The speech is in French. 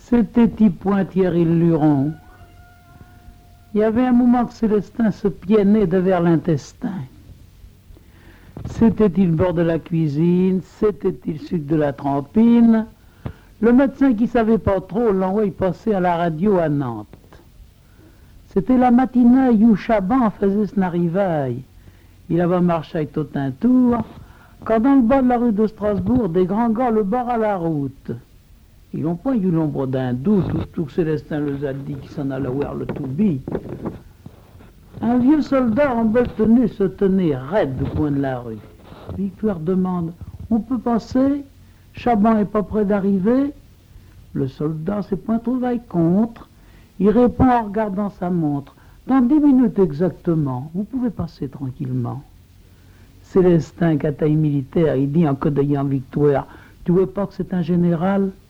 C'était-il point Thierry Luron? Il y avait un moment que Célestin se piennait de vers l'intestin. C'était-il bord de la cuisine? C'était-il sucre de la trempine? Le médecin qui savait pas trop l'envoie passer à la radio à Nantes. C'était la matinée où Chaban faisait son arrivaille. Il avait marché avec tout un tour, quand dans le bas de la rue de Strasbourg, des grands gars le barrent à la route. Ils n'ont pas eu l'ombre d'un doute, tout que Célestin les a dit qu'ils s'en allaient voir le Toubi. Un vieux soldat en belle tenue se tenait raide du coin de la rue. Victoire demande: on peut passer? Chaban n'est pas près d'arriver? Le soldat s'est point trouvé contre. Il répond en regardant sa montre: dans 10 minutes exactement, vous pouvez passer tranquillement. Célestin, qu'à taille militaire, il dit en codayant Victoire: tu vois pas que c'est un général?